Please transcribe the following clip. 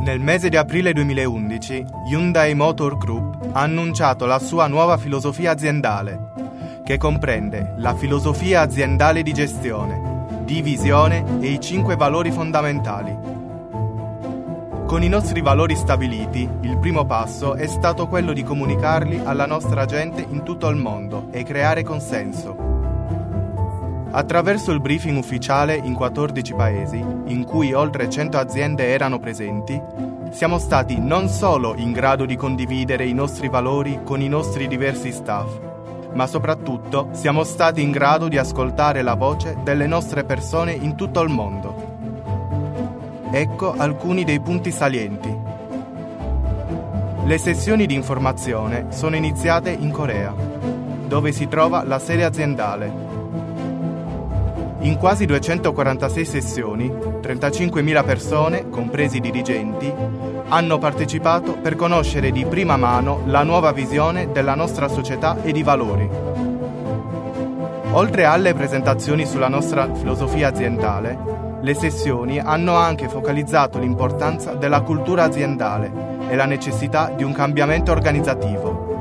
Nel mese di aprile 2011, Hyundai Motor Group ha annunciato la sua nuova filosofia aziendale, che comprende la filosofia aziendale di gestione, di visione e i 5 valori fondamentali. Con i nostri valori stabiliti, il primo passo è stato quello di comunicarli alla nostra gente in tutto il mondo e creare consenso. Attraverso il briefing ufficiale in 14 paesi, in cui oltre 100 aziende erano presenti, siamo stati non solo in grado di condividere i nostri valori con i nostri diversi staff, ma soprattutto siamo stati in grado di ascoltare la voce delle nostre persone in tutto il mondo. Ecco alcuni dei punti salienti. Le sessioni di informazione sono iniziate in Corea, dove si trova la sede aziendale. In quasi 246 sessioni, 35.000 persone, compresi i dirigenti, hanno partecipato per conoscere di prima mano la nuova visione della nostra società e di valori. Oltre alle presentazioni sulla nostra filosofia aziendale, le sessioni hanno anche focalizzato l'importanza della cultura aziendale e la necessità di un cambiamento organizzativo.